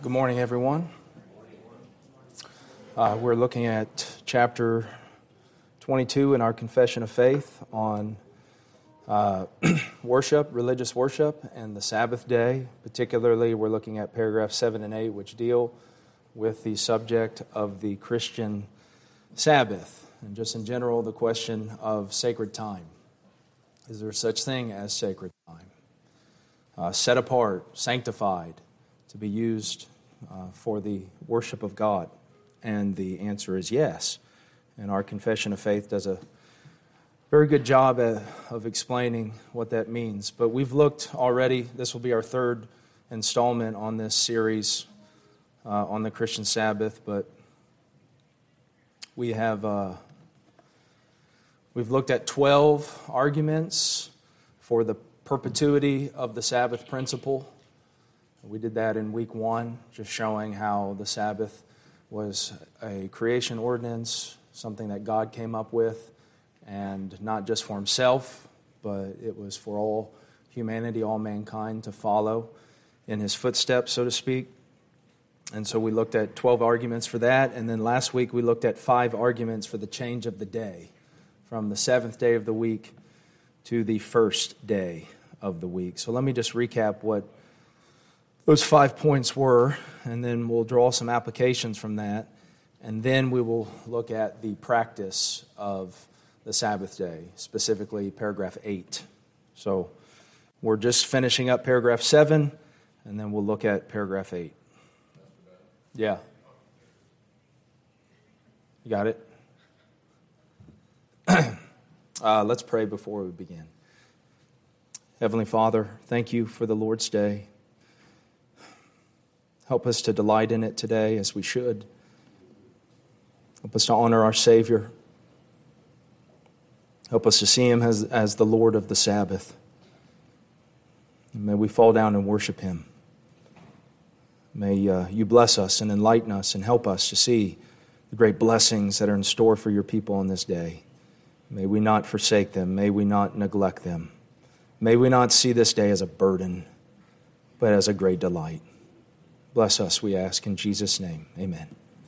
Good morning, everyone. We're looking at chapter 22 in our Confession of Faith on worship, religious worship, and the Sabbath day. Particularly, we're looking at paragraphs 7 and 8, which deal with the subject of the Christian Sabbath. And just in general, the question of sacred time. Is there such thing as sacred time? Set apart, sanctified, to be used for the worship of God? And the answer is yes. And our Confession of Faith does a very good job of explaining what that means. But we've looked already, this will be our third installment on this series on the Christian Sabbath, but we've looked at 12 arguments for the perpetuity of the Sabbath principle. We did that in week 1, just showing how the Sabbath was a creation ordinance, something that God came up with, and not just for himself, but it was for all humanity, all mankind to follow in his footsteps, so to speak. And so we looked at 12 arguments for that, and then last week we looked at 5 arguments for the change of the day, from the 7th day of the week to the first day of the week. So let me just recap what those 5 points were, and then we'll draw some applications from that, and then we will look at the practice of the Sabbath day, specifically paragraph 8. So we're just finishing up paragraph 7, and then we'll look at paragraph 8. Yeah. You got it? Let's pray before we begin. Heavenly Father, thank you for the Lord's Day. Help us to delight in it today as we should. Help us to honor our Savior. Help us to see Him as the Lord of the Sabbath. And may we fall down and worship Him. May you bless us and enlighten us and help us to see the great blessings that are in store for your people on this day. May we not forsake them. May we not neglect them. May we not see this day as a burden, but as a great delight. Bless us, we ask, in Jesus' name. Amen.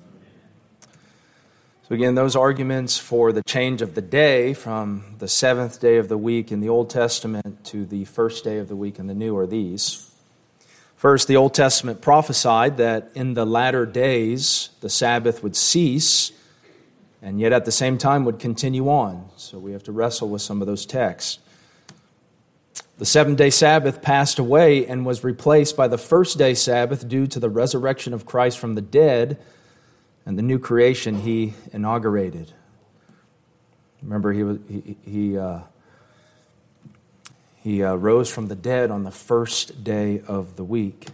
So again, those arguments for the change of the day from the 7th day of the week in the Old Testament to the first day of the week in the New are these. First, the Old Testament prophesied that in the latter days the Sabbath would cease, and yet at the same time would continue on. So we have to wrestle with some of those texts. The 7-day Sabbath passed away and was replaced by the first-day Sabbath due to the resurrection of Christ from the dead and the new creation He inaugurated. Remember, He rose from the dead on the first day of the week.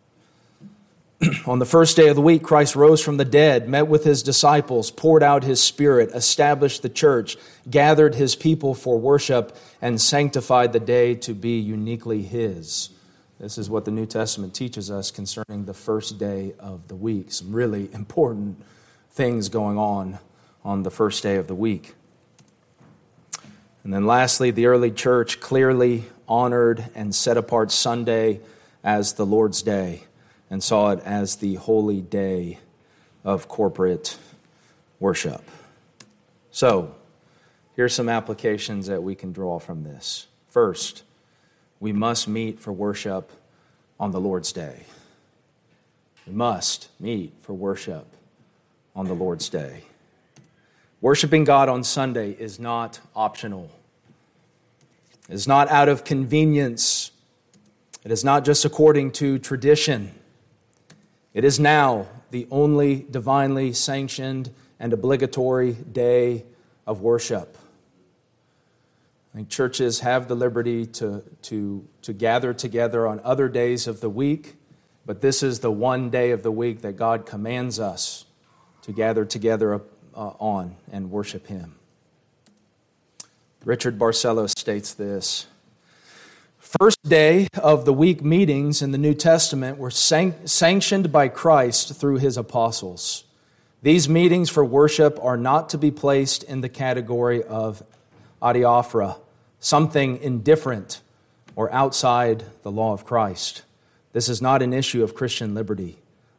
On the first day of the week, Christ rose from the dead, met with His disciples, poured out His Spirit, established the church, gathered His people for worship, and sanctified the day to be uniquely His. This is what the New Testament teaches us concerning the first day of the week. Some really important things going on the first day of the week. And then lastly, the early church clearly honored and set apart Sunday as the Lord's Day, and saw it as the holy day of corporate worship. So, here's some applications that we can draw from this. First, we must meet for worship on the Lord's Day. We must meet for worship on the Lord's Day. Worshiping God on Sunday is not optional. It is not out of convenience. It is not just according to tradition. It is now the only divinely sanctioned and obligatory day of worship. I think churches have the liberty to gather together on other days of the week, but this is the one day of the week that God commands us to gather together on and worship Him. Richard Barcellos states this: first day of the week meetings in the New Testament were sanctioned by Christ through His apostles. These meetings for worship are not to be placed in the category of adiaphora, something indifferent or outside the law of Christ. This is not an issue of Christian liberty.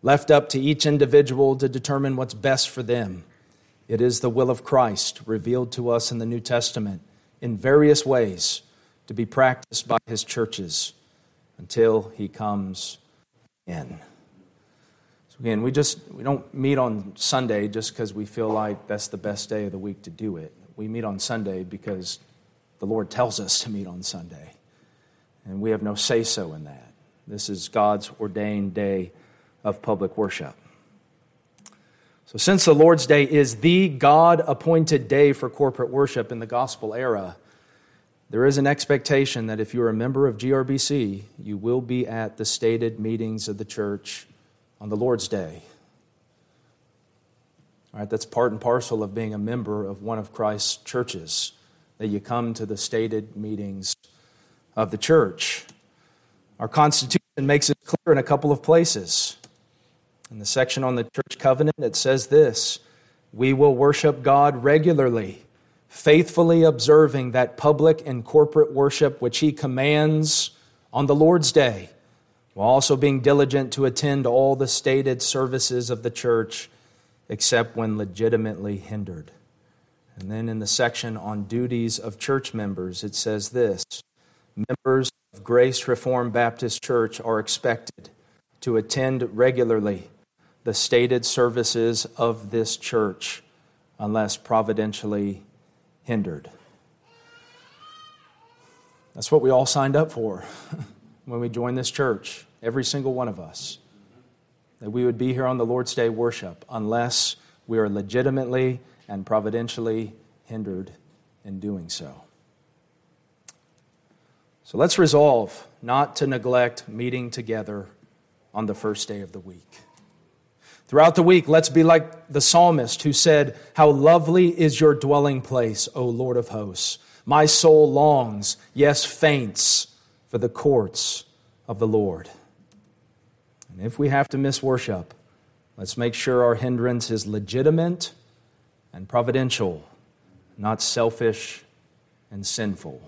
left up to each individual to determine what's best for them. It is the will of Christ revealed to us in the New Testament in various ways to be practiced by his churches until he comes in. So again, we don't meet on Sunday just because we feel like that's the best day of the week to do it. We meet on Sunday because the Lord tells us to meet on Sunday. And we have no say-so in that. This is God's ordained day of public worship. So since the Lord's Day is the God-appointed day for corporate worship in the gospel era, there is an expectation that if you're a member of GRBC, you will be at the stated meetings of the church on the Lord's Day. All right, that's part and parcel of being a member of one of Christ's churches, that you come to the stated meetings of the church. Our Constitution makes it clear in a couple of places. In the section on the church covenant, it says this: we will worship God regularly, faithfully observing that public and corporate worship which he commands on the Lord's Day, while also being diligent to attend all the stated services of the church, except when legitimately hindered. And then in the section on duties of church members, it says this: members of Grace Reformed Baptist Church are expected to attend regularly the stated services of this church unless providentially hindered. That's what we all signed up for when we joined this church, every single one of us, that we would be here on the Lord's Day worship unless we are legitimately and providentially hindered in doing so. So let's resolve not to neglect meeting together on the first day of the week. Throughout the week, let's be like the psalmist who said, "How lovely is your dwelling place, O Lord of hosts. My soul longs, yes, faints, for the courts of the Lord." And if we have to miss worship, let's make sure our hindrance is legitimate and providential, not selfish and sinful.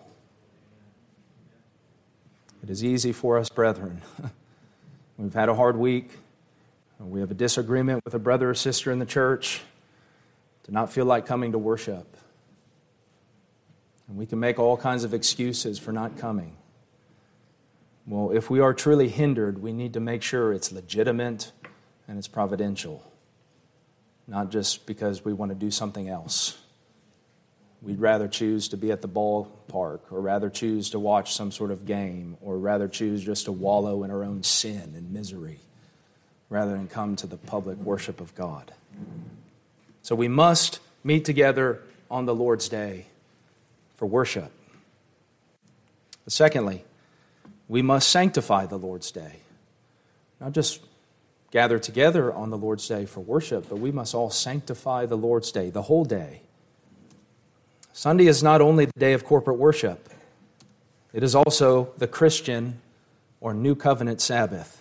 It is easy for us, brethren. We've had a hard week, and we have a disagreement with a brother or sister in the church, to not feel like coming to worship. And we can make all kinds of excuses for not coming. Well, if we are truly hindered, we need to make sure it's legitimate and it's providential, not just because we want to do something else. We'd rather choose to be at the ballpark, or rather choose to watch some sort of game, or rather choose just to wallow in our own sin and misery, rather than come to the public worship of God. So we must meet together on the Lord's Day for worship. But secondly, we must sanctify the Lord's Day. Not just gather together on the Lord's Day for worship, but we must all sanctify the Lord's Day, the whole day. Sunday is not only the day of corporate worship, it is also the Christian or New Covenant Sabbath.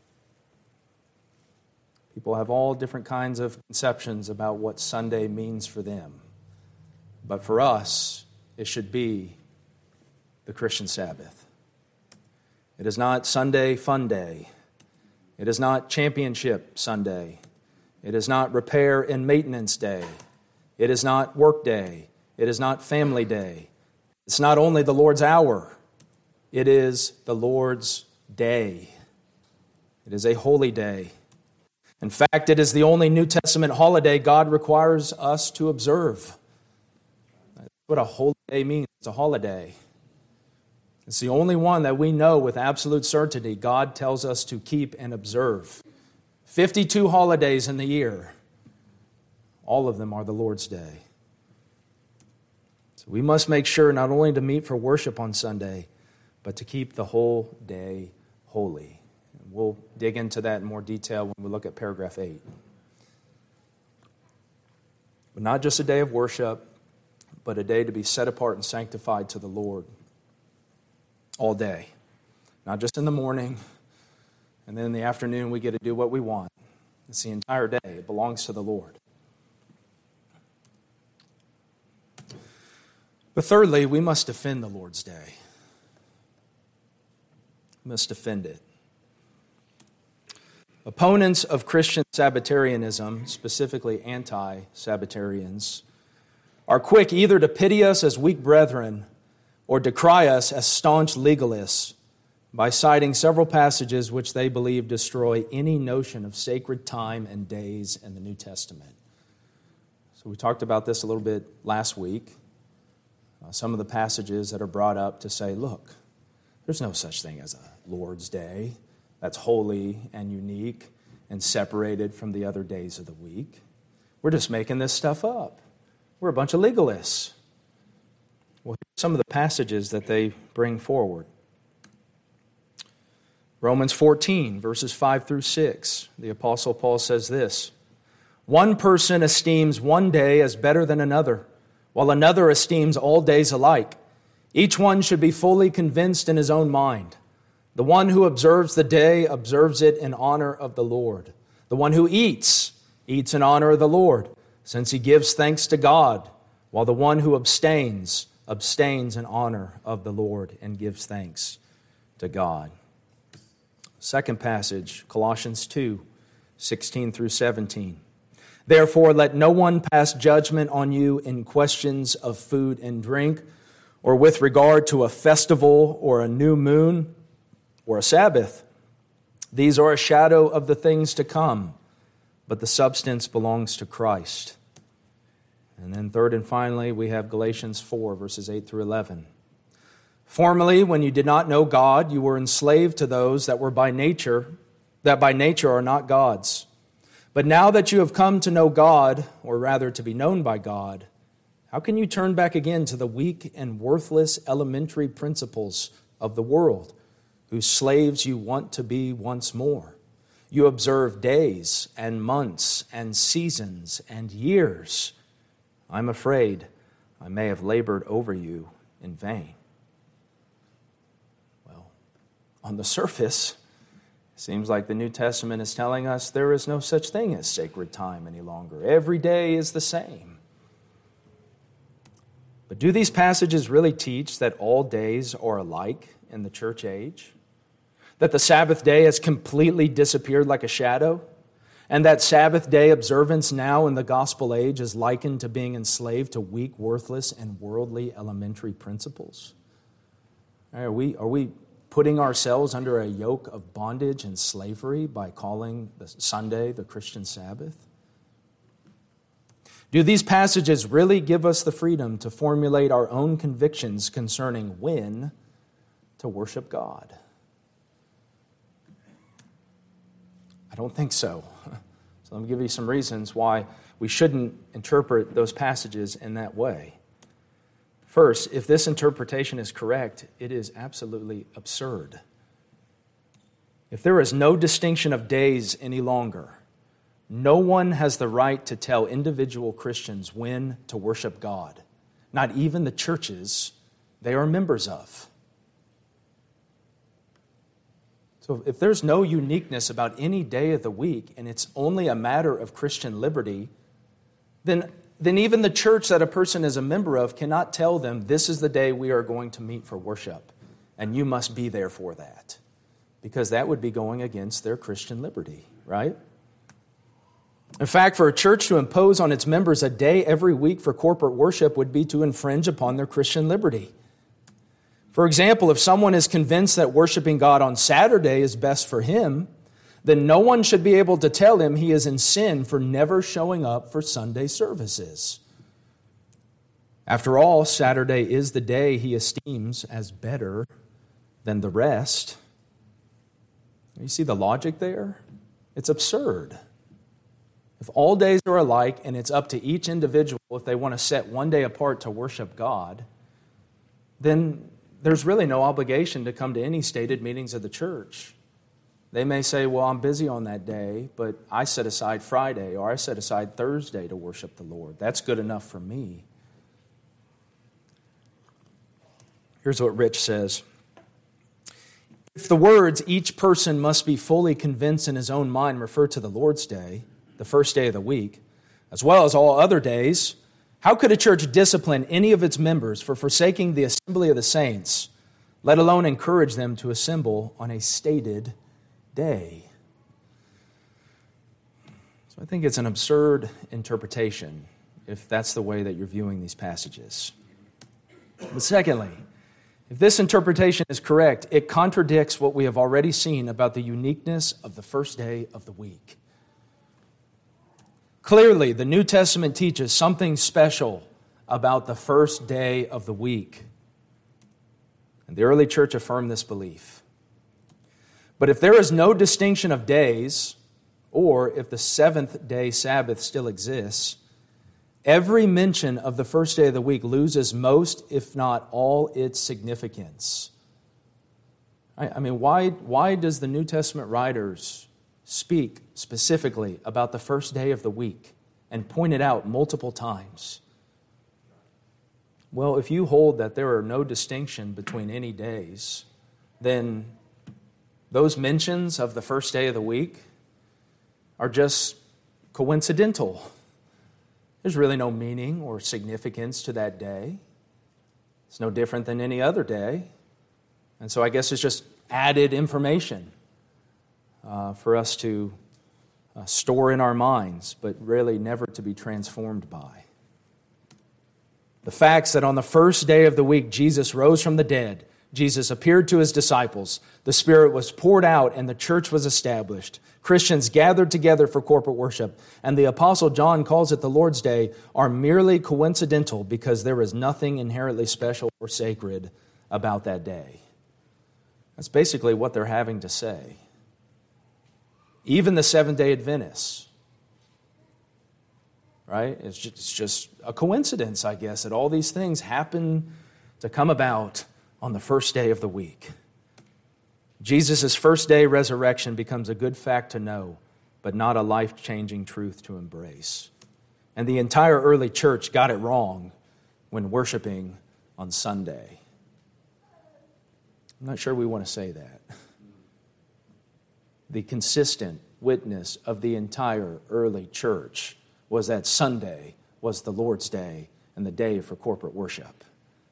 People have all different kinds of conceptions about what Sunday means for them. But for us, it should be the Christian Sabbath. It is not Sunday Fun Day. It is not Championship Sunday. It is not Repair and Maintenance Day. It is not Work Day. It is not Family Day. It's not only the Lord's hour. It is the Lord's day. It is a holy day. In fact, it is the only New Testament holiday God requires us to observe. That's what a holy day means. It's a holiday. It's the only one that we know with absolute certainty God tells us to keep and observe. 52 holidays in the year. All of them are the Lord's Day. So we must make sure not only to meet for worship on Sunday, but to keep the whole day holy. And we'll dig into that in more detail when we look at paragraph 8. But not just a day of worship, but a day to be set apart and sanctified to the Lord all day. Not just in the morning, and then in the afternoon we get to do what we want. It's the entire day. It belongs to the Lord. But thirdly, we must defend the Lord's Day. We must defend it. Opponents of Christian Sabbatarianism, specifically anti-Sabbatarians, are quick either to pity us as weak brethren or decry us as staunch legalists by citing several passages which they believe destroy any notion of sacred time and days in the New Testament. So we talked about this a little bit last week. Some of the passages that are brought up to say, look, there's no such thing as a Lord's Day that's holy and unique and separated from the other days of the week. We're just making this stuff up. We're a bunch of legalists. Well, here's some of the passages that they bring forward. Romans 14, verses 5 through 6. The Apostle Paul says this: "One person esteems one day as better than another, while another esteems all days alike. Each one should be fully convinced in his own mind. The one who observes the day observes it in honor of the Lord. The one who eats, eats in honor of the Lord, since he gives thanks to God, while the one who abstains, abstains in honor of the Lord and gives thanks to God." Second passage, Colossians 2, 16 through 17. "Therefore, let no one pass judgment on you in questions of food and drink, or with regard to a festival or a new moon or a Sabbath. These are a shadow of the things to come, but the substance belongs to Christ." And then third and finally, we have Galatians 4, verses 8 through 11. "Formerly, when you did not know God, you were enslaved to those that by nature are not God's. But now that you have come to know God, or rather to be known by God, how can you turn back again to the weak and worthless elementary principles of the world, whose slaves you want to be once more? You observe days and months and seasons and years. I'm afraid I may have labored over you in vain." Well, on the surface, it seems like the New Testament is telling us there is no such thing as sacred time any longer. Every day is the same. But do these passages really teach that all days are alike in the church age? That the Sabbath day has completely disappeared like a shadow? And that Sabbath day observance now in the gospel age is likened to being enslaved to weak, worthless, and worldly elementary principles? Are we putting ourselves under a yoke of bondage and slavery by calling the Sunday the Christian Sabbath? Do these passages really give us the freedom to formulate our own convictions concerning when to worship God? I don't think so. So let me give you some reasons why we shouldn't interpret those passages in that way. First, if this interpretation is correct, it is absolutely absurd. If there is no distinction of days any longer, no one has the right to tell individual Christians when to worship God, not even the churches they are members of. So if there's no uniqueness about any day of the week and it's only a matter of Christian liberty, then even the church that a person is a member of cannot tell them this is the day we are going to meet for worship and you must be there for that, because that would be going against their Christian liberty, right? In fact, for a church to impose on its members a day every week for corporate worship would be to infringe upon their Christian liberty. For example, if someone is convinced that worshiping God on Saturday is best for him, then no one should be able to tell him he is in sin for never showing up for Sunday services. After all, Saturday is the day he esteems as better than the rest. You see the logic there? It's absurd. If all days are alike and it's up to each individual if they want to set one day apart to worship God, then there's really no obligation to come to any stated meetings of the church. They may say, well, I'm busy on that day, but I set aside Friday or I set aside Thursday to worship the Lord. That's good enough for me. Here's what Rich says. If the words, each person must be fully convinced in his own mind, refer to the Lord's Day, the first day of the week, as well as all other days, how could a church discipline any of its members for forsaking the assembly of the saints, let alone encourage them to assemble on a stated day? So I think it's an absurd interpretation if that's the way that you're viewing these passages. But secondly, if this interpretation is correct, it contradicts what we have already seen about the uniqueness of the first day of the week. Clearly, the New Testament teaches something special about the first day of the week. And the early church affirmed this belief. But if there is no distinction of days, or if the seventh-day Sabbath still exists, every mention of the first day of the week loses most, if not all, its significance. I mean, why does the New Testament writers speak specifically about the first day of the week and point it out multiple times? Well, if you hold that there are no distinction between any days, then those mentions of the first day of the week are just coincidental. There's really no meaning or significance to that day. It's no different than any other day. And so I guess it's just added information for us to store in our minds, but really never to be transformed by. The facts that on the first day of the week Jesus rose from the dead, Jesus appeared to his disciples, the Spirit was poured out, and the church was established. Christians gathered together for corporate worship, and the Apostle John calls it the Lord's Day, are merely coincidental because there is nothing inherently special or sacred about that day. That's basically what they're having to say. Even the Seventh-day Adventists, right? It's just a coincidence, I guess, that all these things happen to come about on the first day of the week. Jesus' first day resurrection becomes a good fact to know, but not a life-changing truth to embrace. And the entire early church got it wrong when worshiping on Sunday. I'm not sure we want to say that. The consistent witness of the entire early church was that Sunday was the Lord's Day and the day for corporate worship.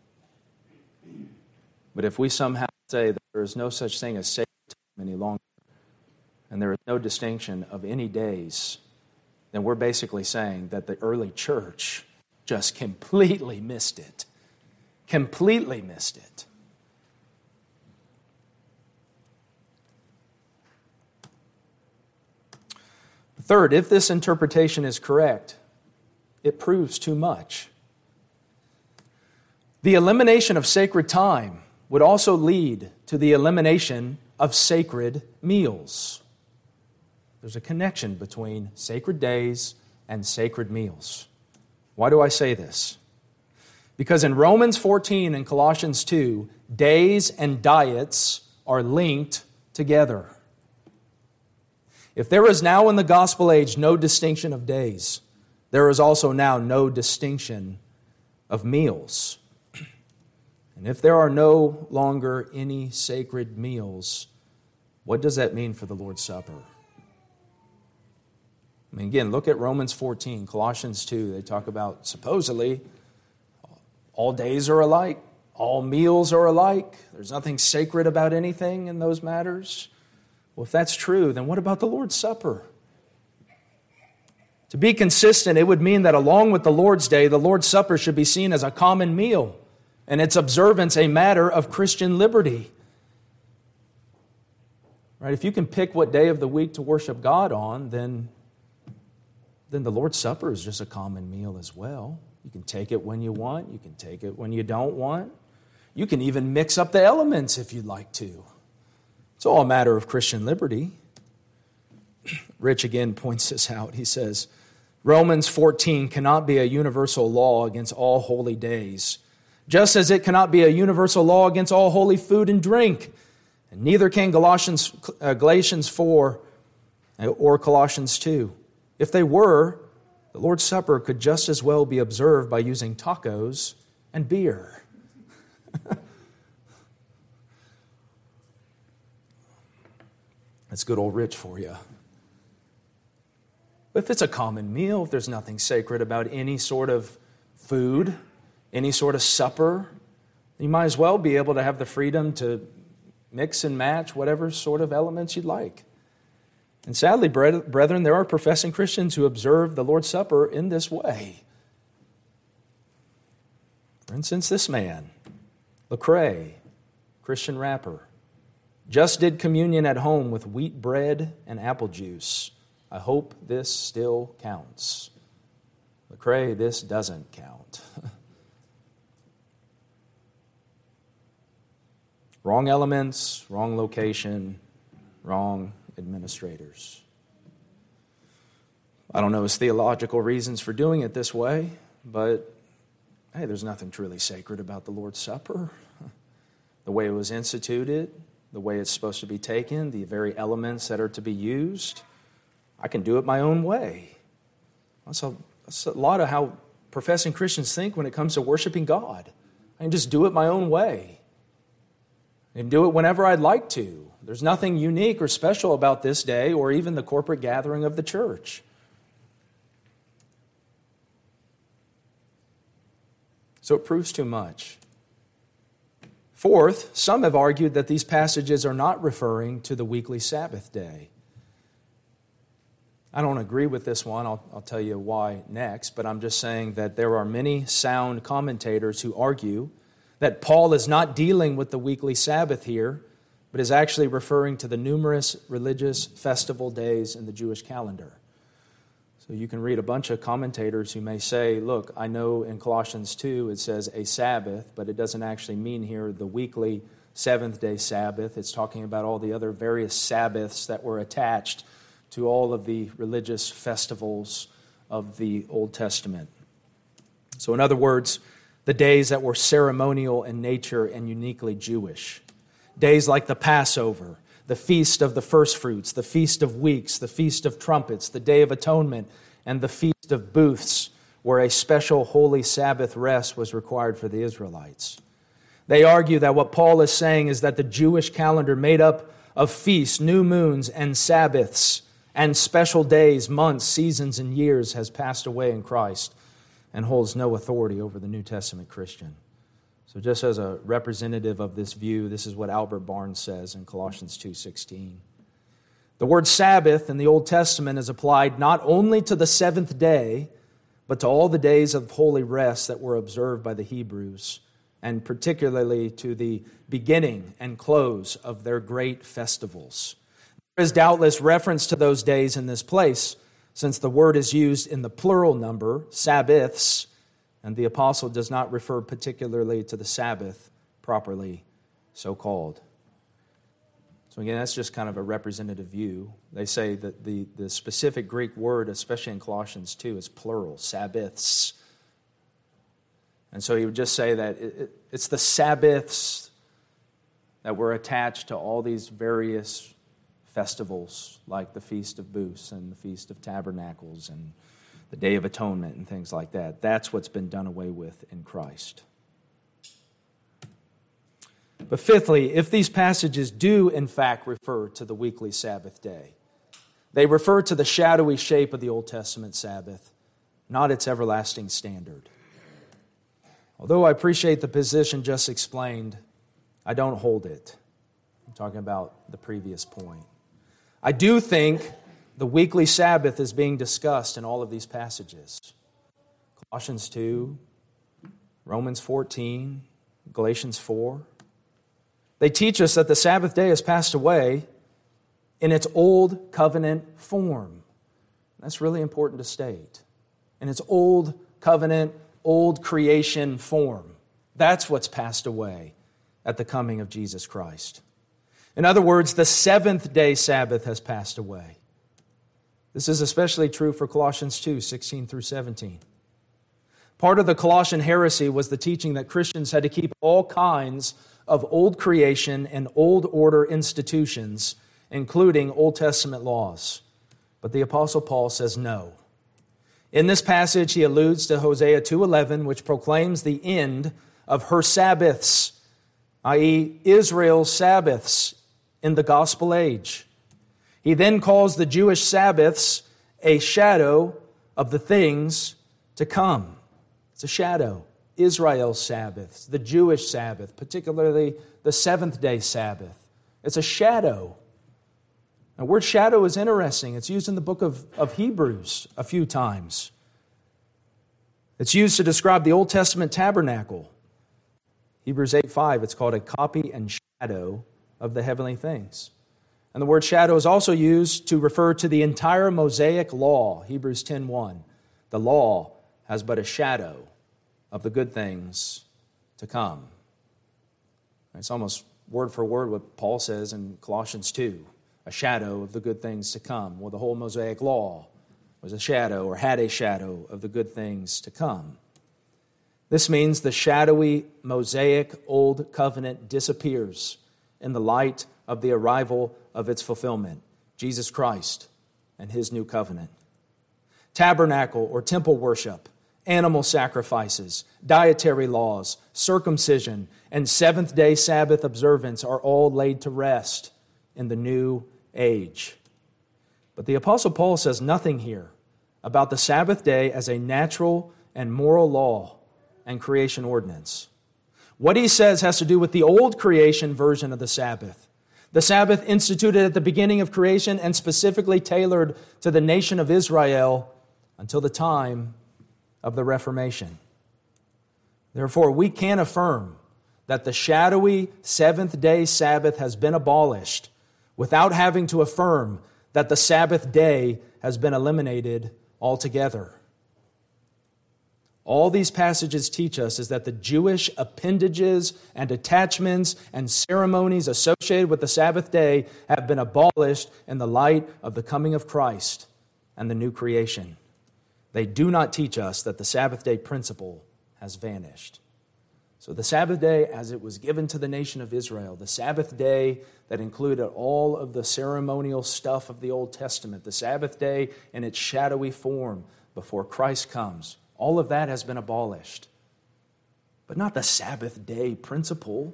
But if we somehow say that there is no such thing as sacred time any longer, and there is no distinction of any days, then we're basically saying that the early church just completely missed it. Completely missed it. Third, if this interpretation is correct, it proves too much. The elimination of sacred time would also lead to the elimination of sacred meals. There's a connection between sacred days and sacred meals. Why do I say this? Because in Romans 14 and Colossians 2, days and diets are linked together. If there is now in the gospel age no distinction of days, there is also now no distinction of meals. And if there are no longer any sacred meals, what does that mean for the Lord's Supper? I mean, again, look at Romans 14, Colossians 2. They talk about supposedly all days are alike, all meals are alike. There's nothing sacred about anything in those matters. Well, if that's true, then what about the Lord's Supper? To be consistent, it would mean that along with the Lord's Day, the Lord's Supper should be seen as a common meal, and its observance a matter of Christian liberty. Right? If you can pick what day of the week to worship God on, then the Lord's Supper is just a common meal as well. You can take it when you want. You can take it when you don't want. You can even mix up the elements if you'd like to. It's all a matter of Christian liberty. Rich again points this out. He says, Romans 14 cannot be a universal law against all holy days, just as it cannot be a universal law against all holy food and drink. And neither can Galatians 4 or Colossians 2. If they were, the Lord's Supper could just as well be observed by using tacos and beer. That's good old Rich for you. But if it's a common meal, if there's nothing sacred about any sort of food, any sort of supper, you might as well be able to have the freedom to mix and match whatever sort of elements you'd like. And sadly, brethren, there are professing Christians who observe the Lord's Supper in this way. For instance, this man, Lecrae, Christian rapper, just did communion at home with wheat bread and apple juice. I hope this still counts. Lecrae, this doesn't count. Wrong elements, wrong location, wrong administrators. I don't know his theological reasons for doing it this way, but hey, there's nothing truly sacred about the Lord's Supper. The way it was instituted, the way it's supposed to be taken, the very elements that are to be used. I can do it my own way. That's a lot of how professing Christians think when it comes to worshiping God. I can just do it my own way. I can do it whenever I'd like to. There's nothing unique or special about this day or even the corporate gathering of the church. So it proves too much. Fourth, some have argued that these passages are not referring to the weekly Sabbath day. I don't agree with this one. I'll tell you why next, but I'm just saying that there are many sound commentators who argue that Paul is not dealing with the weekly Sabbath here, but is actually referring to the numerous religious festival days in the Jewish calendar. So you can read a bunch of commentators who may say, look, I know in Colossians 2 it says a Sabbath, but it doesn't actually mean here the weekly seventh-day Sabbath. It's talking about all the other various Sabbaths that were attached to all of the religious festivals of the Old Testament. So in other words, the days that were ceremonial in nature and uniquely Jewish. Days like the Passover, the Feast of the Firstfruits, the Feast of Weeks, the Feast of Trumpets, the Day of Atonement, and the Feast of Booths, where a special holy Sabbath rest was required for the Israelites. They argue that what Paul is saying is that the Jewish calendar made up of feasts, new moons, and Sabbaths, and special days, months, seasons, and years has passed away in Christ and holds no authority over the New Testament Christian. So just as a representative of this view, this is what Albert Barnes says in Colossians 2:16. The word Sabbath in the Old Testament is applied not only to the seventh day, but to all the days of holy rest that were observed by the Hebrews, and particularly to the beginning and close of their great festivals. There is doubtless reference to those days in this place, since the word is used in the plural number, Sabbaths, and the apostle does not refer particularly to the Sabbath properly so called. So again, that's just kind of a representative view. They say that the specific Greek word, especially in Colossians 2, is plural, Sabbaths. And so he would just say that it's the Sabbaths that were attached to all these various festivals, like the Feast of Booths and the Feast of Tabernacles and the Day of Atonement and things like that. That's what's been done away with in Christ. But fifthly, if these passages do in fact refer to the weekly Sabbath day, they refer to the shadowy shape of the Old Testament Sabbath, not its everlasting standard. Although I appreciate the position just explained, I don't hold it. I'm talking about the previous point. I do think the weekly Sabbath is being discussed in all of these passages. Colossians 2, Romans 14, Galatians 4. They teach us that the Sabbath day has passed away in its old covenant form. That's really important to state. In its old covenant, old creation form. That's what's passed away at the coming of Jesus Christ. In other words, the seventh-day Sabbath has passed away. This is especially true for Colossians 2, 16 through 17. Part of the Colossian heresy was the teaching that Christians had to keep all kinds of old creation and old order institutions, including Old Testament laws. But the Apostle Paul says no. In this passage, he alludes to Hosea 2:11, which proclaims the end of her Sabbaths, i.e., Israel's Sabbaths in the gospel age. He then calls the Jewish Sabbaths a shadow of the things to come. It's a shadow. Israel's Sabbaths, the Jewish Sabbath, particularly the seventh-day Sabbath. It's a shadow. The word shadow is interesting. It's used in the book of Hebrews a few times. It's used to describe the Old Testament tabernacle. Hebrews 8:5, it's called a copy and shadow of the heavenly things. And the word shadow is also used to refer to the entire Mosaic law, Hebrews 10:1. The law has but a shadow of the good things to come. It's almost word for word what Paul says in Colossians 2, a shadow of the good things to come. Well, the whole Mosaic law was a shadow or had a shadow of the good things to come. This means the shadowy Mosaic Old Covenant disappears in the light of the arrival of its fulfillment, Jesus Christ and His new covenant. Tabernacle or temple worship, animal sacrifices, dietary laws, circumcision, and seventh-day Sabbath observance are all laid to rest in the new age. But the Apostle Paul says nothing here about the Sabbath day as a natural and moral law and creation ordinance. What he says has to do with the old creation version of the Sabbath. The Sabbath instituted at the beginning of creation and specifically tailored to the nation of Israel until the time of the Reformation. Therefore, we can affirm that the shadowy seventh-day Sabbath has been abolished without having to affirm that the Sabbath day has been eliminated altogether. All these passages teach us is that the Jewish appendages and attachments and ceremonies associated with the Sabbath day have been abolished in the light of the coming of Christ and the new creation. They do not teach us that the Sabbath day principle has vanished. So the Sabbath day as it was given to the nation of Israel, the Sabbath day that included all of the ceremonial stuff of the Old Testament, the Sabbath day in its shadowy form before Christ comes, all of that has been abolished. But not the Sabbath day principle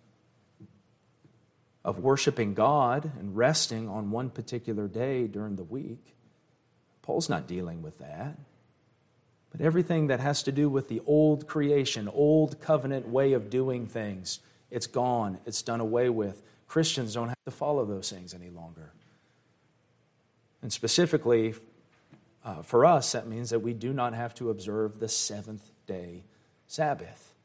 of worshiping God and resting on one particular day during the week. Paul's not dealing with that. But everything that has to do with the old creation, old covenant way of doing things, it's gone. It's done away with. Christians don't have to follow those things any longer. And specifically, for us, that means that we do not have to observe the seventh-day Sabbath.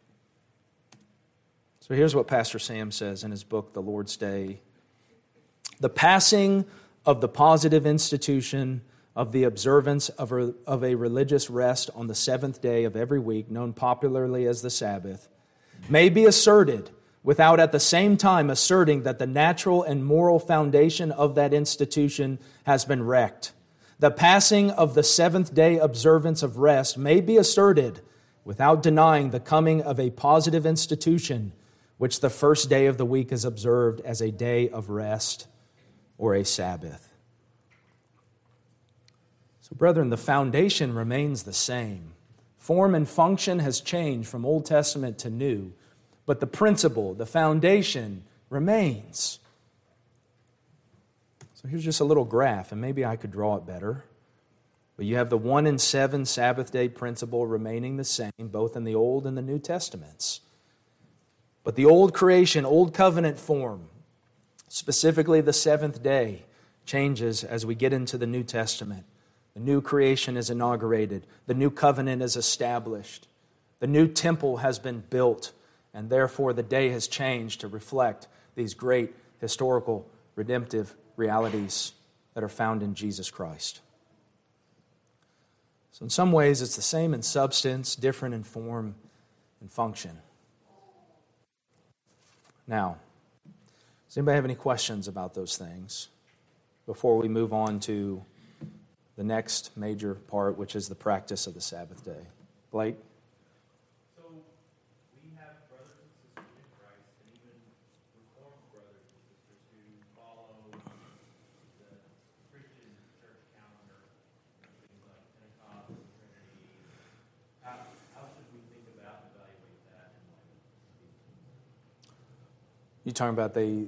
So here's what Pastor Sam says in his book, The Lord's Day. The passing of the positive institution of the observance of a religious rest on the seventh day of every week, known popularly as the Sabbath, may be asserted without at the same time asserting that the natural and moral foundation of that institution has been wrecked. The passing of the seventh-day observance of rest may be asserted without denying the coming of a positive institution, which the first day of the week is observed as a day of rest or a Sabbath. So, brethren, the foundation remains the same. Form and function has changed from Old Testament to New, but the principle, the foundation, remains. So here's just a little graph, and maybe I could draw it better. But you have the 1 in 7 Sabbath day principle remaining the same, both in the Old and the New Testaments. But the old creation, old covenant form, specifically the seventh day, changes as we get into the New Testament. The new creation is inaugurated. The new covenant is established. The new temple has been built, and therefore the day has changed to reflect these great historical redemptive realities that are found in Jesus Christ. So in some ways it's the same in substance, different in form and function. Now, does anybody have any questions about those things before we move on to the next major part, which is the practice of the Sabbath day? Blake? So we have brothers and sisters in Christ, and even Reformed brothers and sisters who follow the Christian church calendar, things like Pentecost, Trinity. How should we think about and evaluate that? You talking about they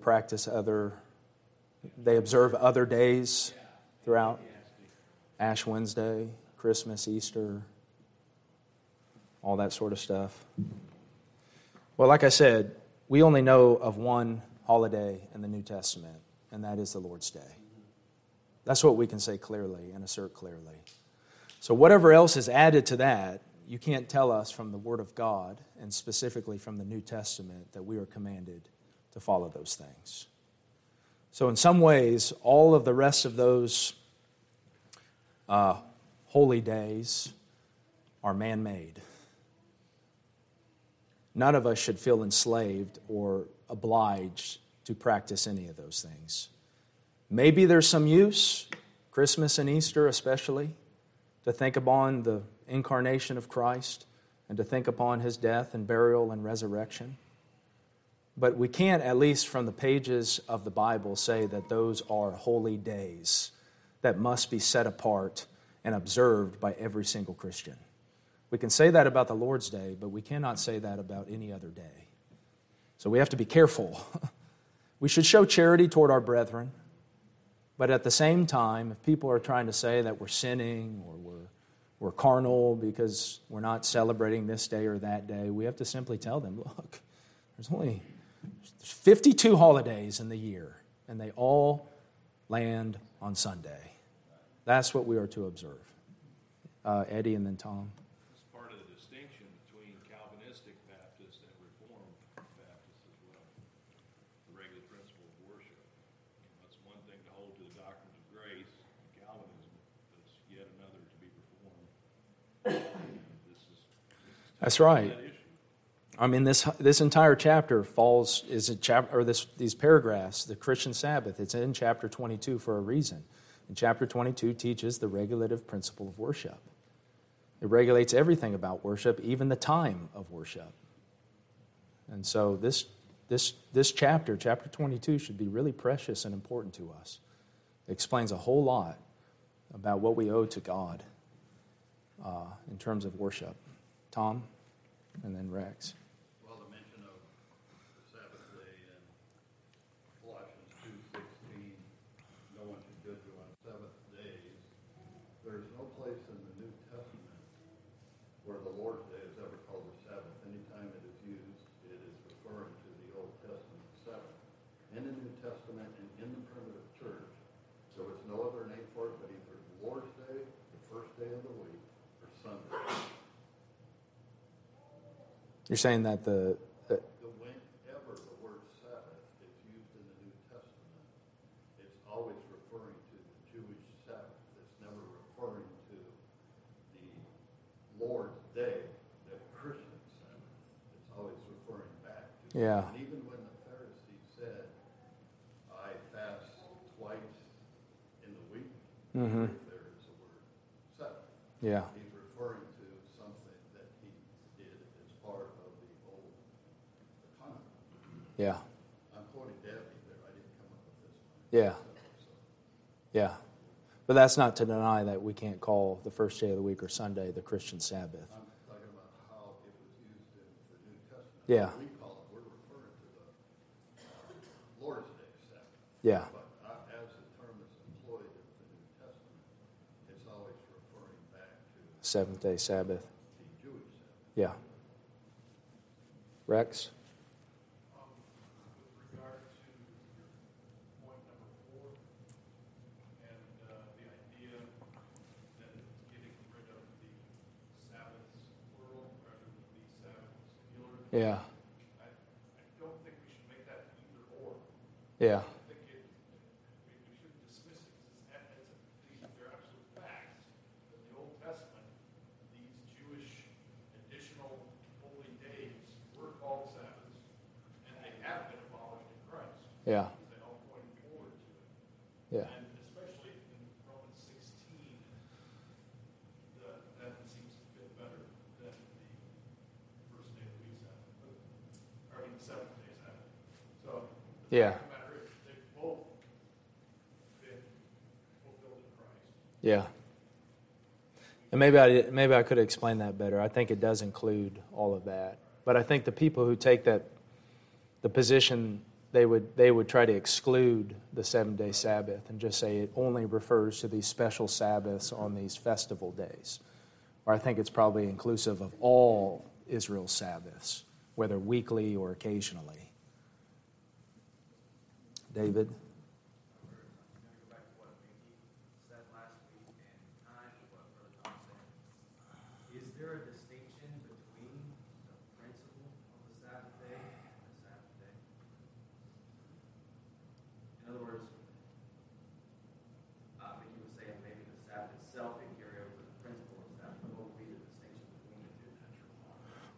observe other days throughout? Ash Wednesday, Christmas, Easter, all that sort of stuff. Well, like I said, we only know of one holiday in the New Testament, and that is the Lord's Day. That's what we can say clearly and assert clearly. So whatever else is added to that, you can't tell us from the Word of God, and specifically from the New Testament, that we are commanded to follow those things. So in some ways, all of the rest of those holy days are man-made. None of us should feel enslaved or obliged to practice any of those things. Maybe there's some use, Christmas and Easter especially, to think upon the incarnation of Christ and to think upon His death and burial and resurrection. But we can't, at least from the pages of the Bible, say that those are holy days that must be set apart and observed by every single Christian. We can say that about the Lord's Day, but we cannot say that about any other day. So we have to be careful. We should show charity toward our brethren, but at the same time, if people are trying to say that we're sinning or we're carnal because we're not celebrating this day or that day, we have to simply tell them, look, there's 52 holidays in the year, and they all land on Sunday. That's what we are to observe. Eddie and then Tom. It's part of the distinction between Calvinistic Baptists and Reformed Baptists as well. The regular principle of worship. That's one thing to hold to the doctrines of grace, Calvinism. That's yet another to be performed. That's right. I mean, this entire chapter these paragraphs, the Christian Sabbath, it's in chapter 22 for a reason. And chapter 22 teaches the regulative principle of worship. It regulates everything about worship, even the time of worship. And so this chapter 22, should be really precious and important to us. It explains a whole lot about what we owe to God in terms of worship. Tom, and then Rex. Well, the mention of the Sabbath day in Colossians 2:16, no one should judge you on Sabbath days. There's no place in the New Testament where the Lord's Day is ever called the Sabbath. Anytime it is used, it is referring to the Old Testament Sabbath. In the New Testament and in the primitive church, there was no other name for it but either the Lord's Day, the first day of the week, or Sunday. You're saying that Whenever the word Sabbath is used in the New Testament, it's always referring to the Jewish Sabbath. It's never referring to the Lord's Day, the Christian Sabbath. It's always referring back to. Yeah. And even when the Pharisees said, "I fast twice in the week," there is the word Sabbath. Yeah. He's referring to something that he did as part of the old economy. Yeah. I'm quoting Dabney there. I didn't come up with this one. Yeah. So, Yeah. But that's not to deny that we can't call the first day of the week or Sunday the Christian Sabbath. I'm talking about how it was used in the New Testament. Yeah. We call it, we're referring to the Lord's Day Sabbath. Yeah. But as the term is employed in the New Testament, it's always referring back to Seventh-day Sabbath. the Jewish Sabbath. Yeah. Rex? With regard to your point number 4, and the idea that getting rid of the Sabbaths plural rather than the Sabbath singular, Yeah. I don't think we should make that either or. Yeah. I think we should dismiss it because they're absolute facts. In the Old Testament, these Jewish additional holy days were called Sabbaths, and they have been abolished in Christ. Yeah. They all point forward to it. Yeah. And especially in Romans 16, that seems to fit better than the first day of the week Sabbath, the seventh day Sabbath. So the Yeah. fact of the matter is, they've both been fulfilled in Christ. Yeah. And maybe I could explain that better. I think it does include all of that. But I think the people who take the position, they would try to exclude the 7-day Sabbath and just say it only refers to these special Sabbaths on these festival days. Or I think it's probably inclusive of all Israel's Sabbaths, whether weekly or occasionally. David?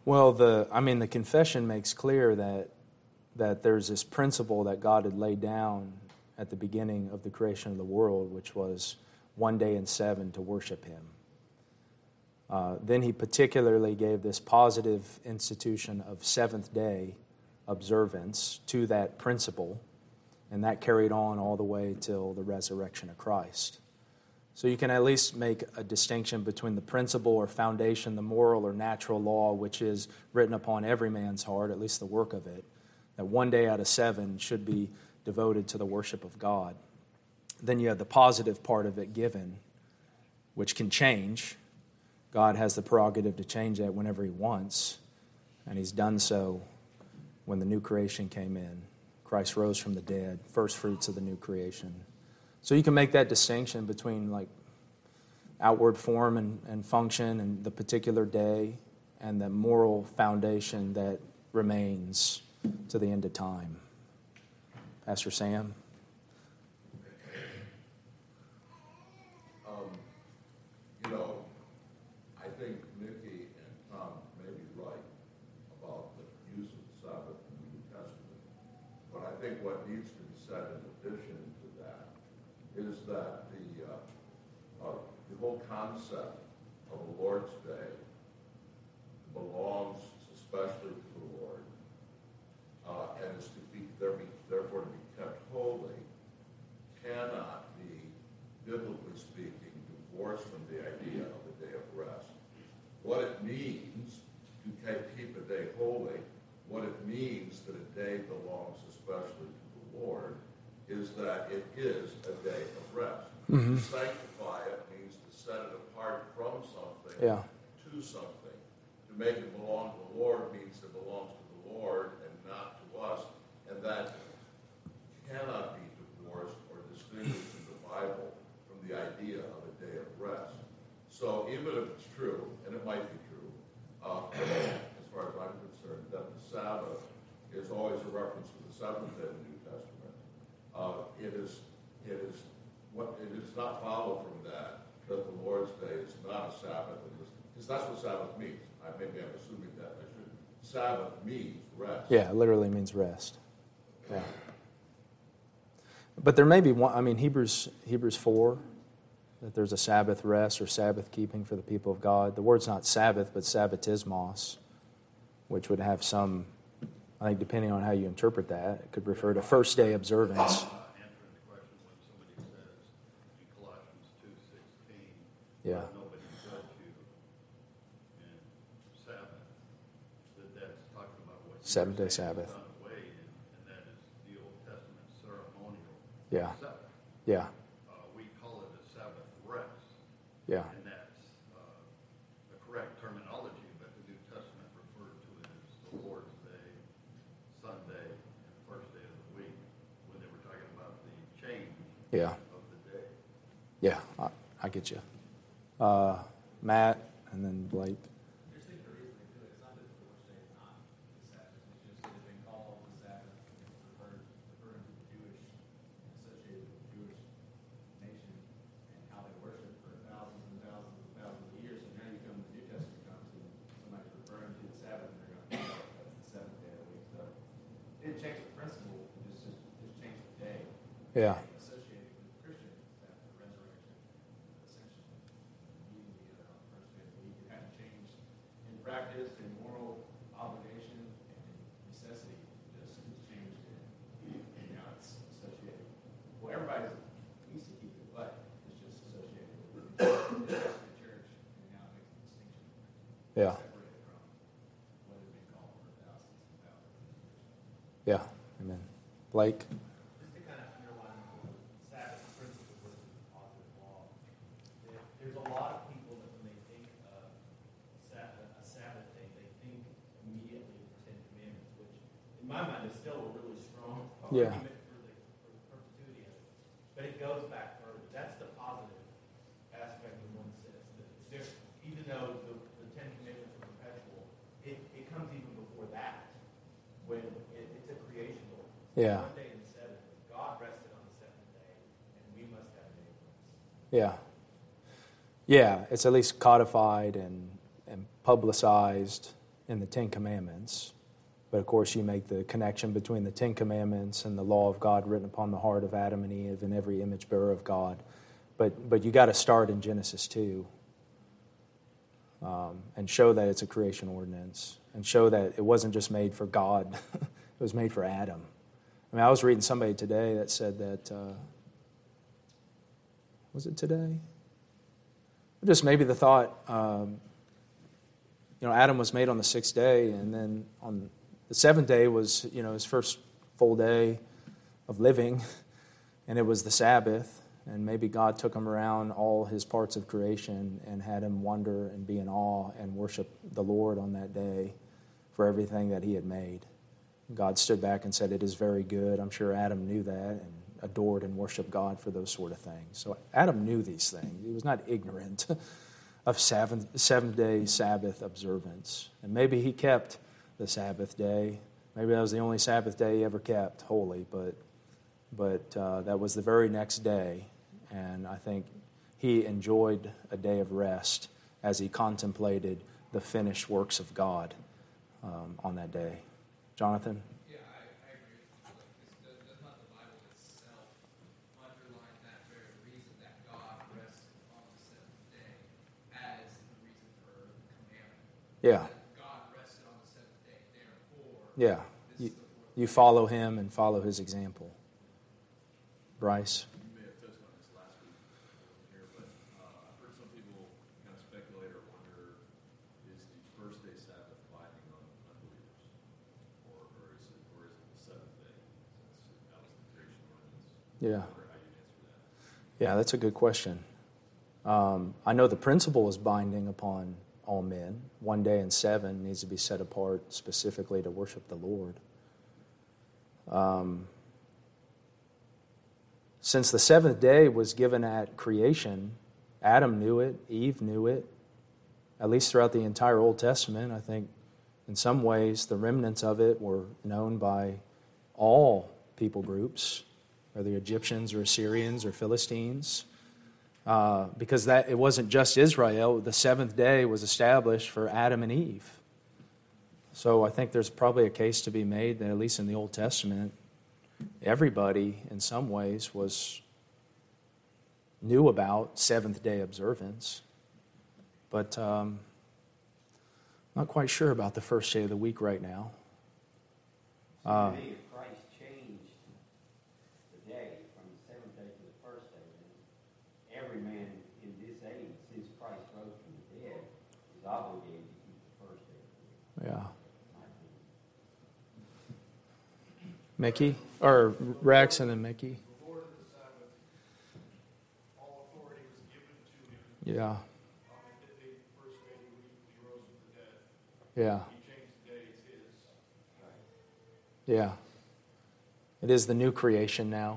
Well, the confession makes clear that there's this principle that God had laid down at the beginning of the creation of the world, which was one day in 7 to worship Him. Then He particularly gave this positive institution of seventh-day observance to that principle, and that carried on all the way till the resurrection of Christ. So you can at least make a distinction between the principle or foundation, the moral or natural law, which is written upon every man's heart, at least the work of it, that one day out of 7 should be devoted to the worship of God. Then you have the positive part of it given, which can change. God has the prerogative to change that whenever He wants, and He's done so when the new creation came in. Christ rose from the dead, first fruits of the new creation. So you can make that distinction between like outward form and function and the particular day and the moral foundation that remains to the end of time. Pastor Sam? I think Nikki and Tom may be right about the use of the Sabbath in the New Testament. But I think what needs to be said in addition to that is that the whole concept of the Lord's Day belongs especially to the Lord, and is to be therefore to be kept holy, cannot be, biblically speaking, divorced from the idea of a day of rest. What it means to keep a day holy, what it means that a day belongs especially to the Lord, is that it is a day of rest. Mm-hmm. To sanctify it means to set it apart from something to something. To make it belong to the Lord means it belongs to the Lord and not to us, and that cannot be divorced or distinguished in the Bible from the idea of a day of rest. So even if it's true, and it might be true, as far as I'm concerned, that the Sabbath is always a reference to the seventh day of the New Testament, it does not follow from that the Lord's Day is not a Sabbath, because that's what Sabbath means. Maybe I'm assuming that I should. Sabbath means rest. Yeah, it literally means rest. Yeah. But there may be one, Hebrews 4, that there's a Sabbath rest or Sabbath keeping for the people of God. The word's not Sabbath, but Sabbatismos, which would have some, I think depending on how you interpret that, it could refer to first day observance. Answering the question when somebody says in Colossians 2:16, Yeah. nobody judge you in Sabbath, that's talking about what you 7-day were saying Sabbath. is done away, and that is the Old Testament ceremonial Yeah. Sabbath. Yeah. We call it a Sabbath rest, Yeah. and that's the correct terminology, but the New Testament referred to it as the Lord's Day, Sunday, and first day of the week, when they were talking about the change Yeah. of the day. Yeah. I get you. Matt, and then Blake. I just think the reason they do it is not that the Lord's Day is not the Sabbath. It's just they've been called the Sabbath, referring to the Jewish, associated with the Jewish nation and how they worship for thousands and thousands and thousands of years. And now you come to the New Testament, comes and somebody's referring to the Sabbath, and they're going, oh, that's the seventh day of the week. So it didn't change the principle, it just changed the day. Yeah. Associated with Christians, that the resurrection, essentially, meeting together on the first day of the week. It hadn't changed in practice, in moral obligation, and in necessity. Just it's changed and now it's associated. Well, everybody needs to keep it, but it's just associated with the church, and now it makes a distinction. Yeah. Separated from what has been called for thousands and thousands of years. Yeah. Amen. Blake. Just to kind of underline the Sabbath principle versus the positive law, there's a lot of people that when they think of a Sabbath day, they think immediately of the Ten Commandments, which in my mind is still a really strong Yeah. argument for the perpetuity of it. But it goes back further. That's the positive aspect of one says. Even though the Ten Commandments are perpetual, it comes even before that, when it's a creation law. Yeah. One day in 7, God rested on the seventh day, and we must have a day of rest. Yeah. Yeah, it's at least codified and publicized in the Ten Commandments. But of course, you make the connection between the Ten Commandments and the law of God written upon the heart of Adam and Eve and every image bearer of God. But you got to start in Genesis 2 and show that it's a creation ordinance and show that it wasn't just made for God, it was made for Adam. I mean, I was reading somebody today that said that, was it today? Just maybe the thought, Adam was made on the sixth day, and then on the seventh day was, his first full day of living, and it was the Sabbath, and maybe God took him around all his parts of creation and had him wonder and be in awe and worship the Lord on that day for everything that he had made. God stood back and said, "It is very good." I'm sure Adam knew that and adored and worshiped God for those sort of things. So Adam knew these things. He was not ignorant of seventh-day Sabbath observance. And maybe he kept the Sabbath day. Maybe that was the only Sabbath day he ever kept holy, but that was the very next day. And I think he enjoyed a day of rest as he contemplated the finished works of God on that day. Jonathan? Yeah, I agree. Does not the Bible itself underline that very reason that God rests on the seventh day as the reason for the commandment? Yeah. That God rested on the seventh day, therefore. Yeah. You follow him and follow his example. Bryce? You may have touched on this last week here, but I've heard some people kind of speculate or wonder, is the first day Sabbath binding on unbelievers? Or is it the seventh day? Since that was the creation ordinance. Yeah. I wonder how you'd answer that. Yeah, that's a good question. I know the principle is binding upon all men. 1 day in 7 needs to be set apart specifically to worship the Lord. Since the seventh day was given at creation, Adam knew it, Eve knew it, at least throughout the entire Old Testament. I think in some ways the remnants of it were known by all people groups, whether Egyptians or Assyrians or Philistines, because that it wasn't just Israel. The seventh day was established for Adam and Eve. So I think there's probably a case to be made that at least in the Old Testament, everybody in some ways knew about seventh day observance. But not quite sure about the first day of the week right now. If Christ changed the day from the seventh day to the first day, then every man in this age, since Christ rose from the dead, is obligated to keep the first day of the week. Yeah. Mickey? Or Rex and then Mickey? The Lord of the Sabbath, all authority was given to him. Yeah. On the first day of the week, he rose from the dead. Yeah. He changed the day, it's his. Yeah. It is the new creation now.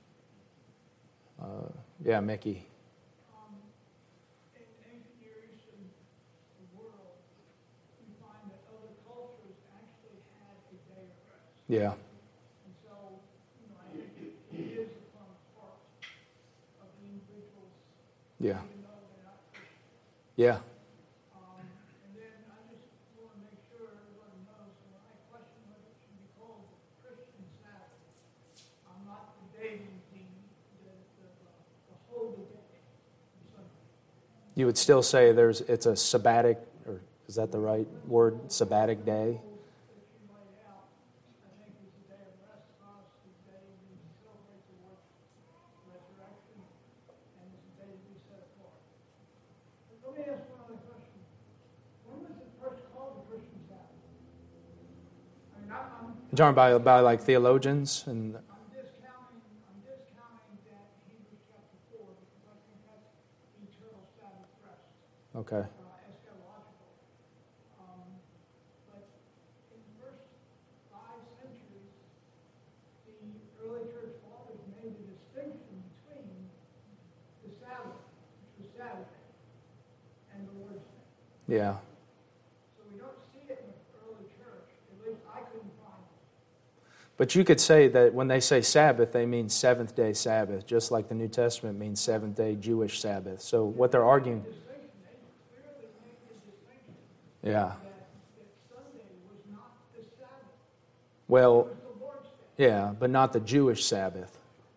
Yeah, Mickey. In ancient Near Eastern world, we find that other cultures actually had a day of rest. Yeah. And so, I think it is upon the part of the individuals, Yeah. even though they're not Christians. Yeah. And then I just want to make sure everybody knows, when I question whether it should be called Christian Sabbath, I'm not debating the holy day of Sunday. You would still say it's a sabbatic, or is that the right word? Sabbatic day? That you laid out, I think is a day of rest for us, is a day we celebrate the work, resurrection, and it's a day to be set apart. But let me ask one other question. When was it first called the Christian Sabbath? I mean, I'm You're talking by like theologians and discounting that Hebrews chapter 4 because I think that's eternal Sabbath rest, okay. eschatological. But in the first 5 centuries, the early church fathers made the distinction between the Sabbath, which was Saturday, and the Lord's Day. Yeah. So we don't see it in the early church. At least I couldn't find it. But you could say that when they say Sabbath, they mean seventh day Sabbath, just like the New Testament means seventh day Jewish Sabbath. So what they're arguing, Distinction, they clearly make the distinction yeah, that Well, It's the Lord's Day. yeah, but not the Jewish Sabbath.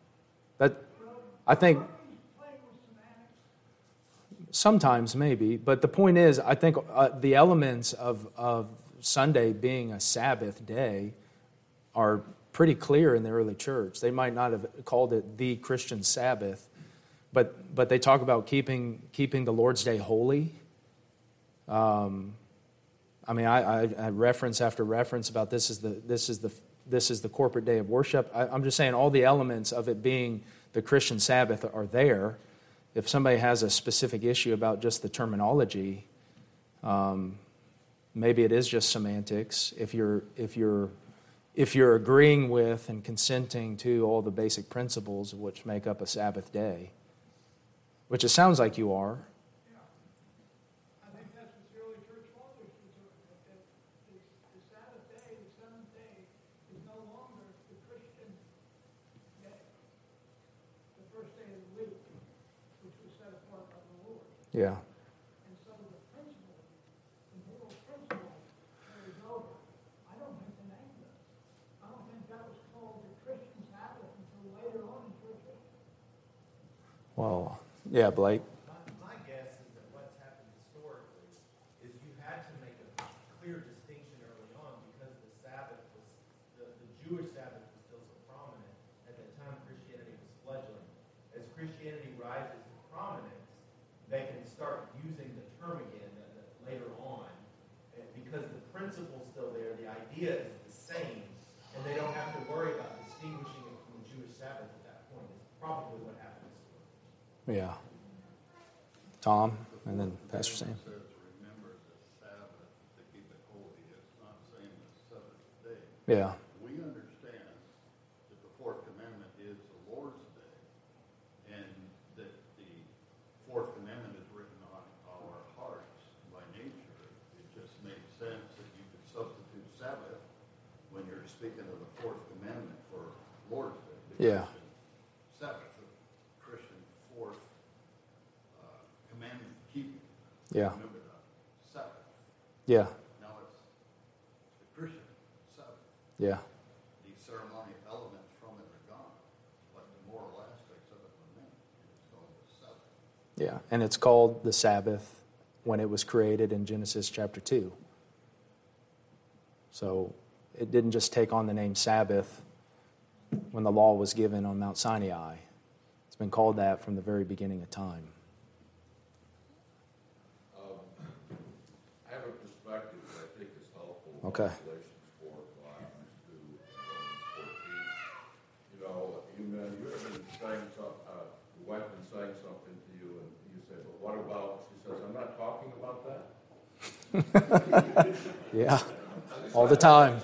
I think Playing with semantics. sometimes maybe, but the point is, I think the elements of Sunday being a Sabbath day are pretty clear in the early church. They might not have called it the Christian Sabbath, but they talk about keeping the Lord's Day holy. I reference after reference about this is the corporate day of worship. I'm just saying all the elements of it being the Christian Sabbath are there. If somebody has a specific issue about just the terminology, maybe it is just semantics. If you're agreeing with and consenting to all the basic principles which make up a Sabbath day, which it sounds like you are. I think that's what the early church fathers were doing. That the Sabbath day, the seventh day, is no longer the Christian day. The first day of the week, which was set apart by the Lord. Yeah. And so the principle, the moral principle carries over. I don't think the name does. I don't think that was called the Christian Sabbath until later on in church history. Well, yeah, Blake. My guess is that what's happened historically is you had to make a clear distinction early on because the Sabbath was, the Jewish Sabbath was still so prominent at the time Christianity was fledgling. As Christianity rises to prominence, they can start using the term again later on because the principle's still there, the idea is the same, and they don't have to worry about distinguishing it from the Jewish Sabbath at that point. It's probably what happened. Yeah. Tom, and then Pastor Sam. It says, remember the Sabbath to keep it holy. It's not saying the seventh day. Yeah. We understand that the fourth commandment is the Lord's day, and that the fourth commandment is written on our hearts by nature. It just makes sense that you could substitute Sabbath when you're speaking of the fourth commandment for Lord's day. Yeah. Sabbath, the Christian fourth commandment keeping. Yeah. Remember that. Sabbath. Yeah. Now it's the Christian Sabbath. Yeah. The ceremonial elements from it are gone, but the moral aspects of it remain. It's called the Sabbath. Yeah. And it's called the Sabbath when it was created in Genesis chapter 2. So it didn't just take on the name Sabbath when the law was given on Mount Sinai. It's been called that from the very beginning of time. I have a perspective that I think is helpful. Okay. Galatians 4, Colossians 2, and Romans 14. You know, you have been saying something, your wife been saying something to you, and you say, but what about, she says, I'm not talking about that. Yeah. All the time.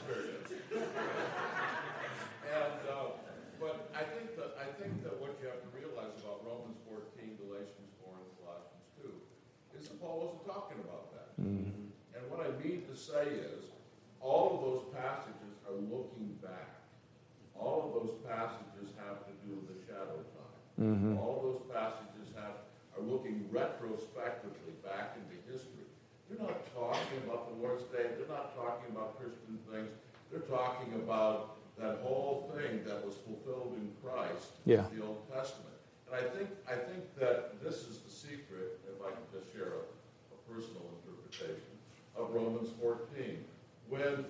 But I think that what you have to realize about Romans 14, Galatians 4, and Colossians 2 is that Paul wasn't talking about that. Mm-hmm. And what I mean to say is, all of those passages are looking back. All of those passages have to do with the shadow time. Mm-hmm. All of those passages are looking retrospectively back into history. They're not talking about the Lord's Day. They're not talking about Christian things. They're talking about that whole thing that was fulfilled in Christ, Yeah. the Old Testament. And I think that this is the secret, if I can just share a personal interpretation of Romans 14. When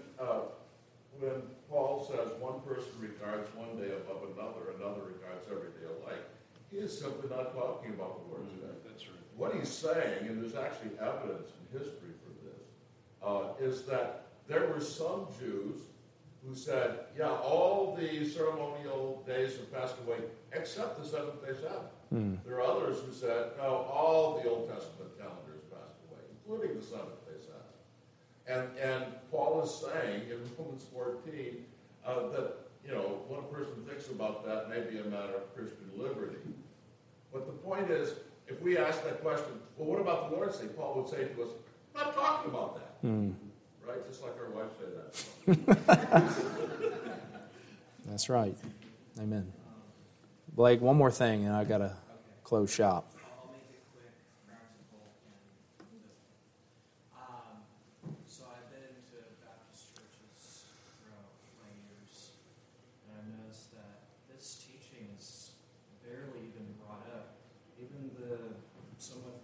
Paul says one person regards one day above another regards every day alike, he is simply not talking about the Lord's Day. That's right. What he's saying, and there's actually evidence in history for this, is that there were some Jews who said, yeah, all the ceremonial days have passed away except the seventh-day Sabbath. There are others who said, no, all the Old Testament calendars passed away, including the seventh-day Sabbath. And Paul is saying in Romans 14 that, you know, what a person thinks about that may be a matter of Christian liberty. But the point is, if we ask that question, well, what about the Lord's Day? Paul would say to us, I'm not talking about that. Right? Just like our wives say that. That's right. Amen. Blake, one more thing, and I got to close shop. I'll make it quick, practical, and simple. So I've been into Baptist churches throughout my years.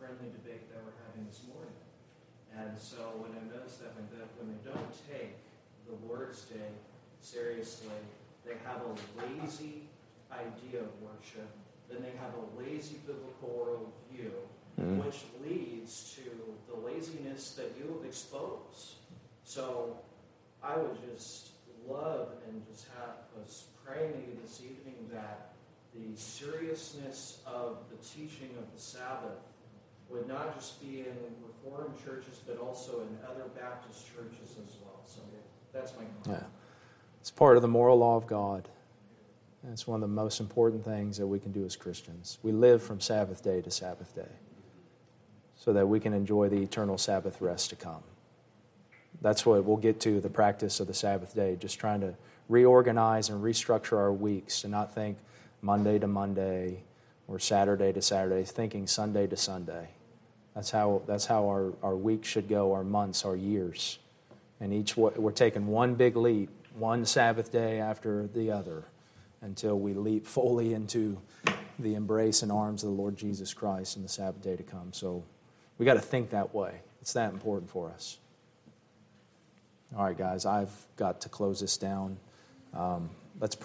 friendly debate that we're having this morning. And so when I notice that when they don't take the Lord's Day seriously, they have a lazy idea of worship, then they have a lazy biblical worldview, which leads to the laziness that you expose. So I would just love and just have us pray maybe this evening that the seriousness of the teaching of the Sabbath would not just be in Reformed churches, but also in other Baptist churches as well. So that's my comment. Yeah. It's part of the moral law of God. And it's one of the most important things that we can do as Christians. We live from Sabbath day to Sabbath day so that we can enjoy the eternal Sabbath rest to come. That's what we'll get to, the practice of the Sabbath day, just trying to reorganize and restructure our weeks to not think Monday to Monday or Saturday to Saturday, thinking Sunday to Sunday. That's how our weeks should go, our months, our years. And we're taking one big leap, one Sabbath day after the other, until we leap fully into the embrace and arms of the Lord Jesus Christ and the Sabbath day to come. So we got to think that way. It's that important for us. All right, guys, I've got to close this down.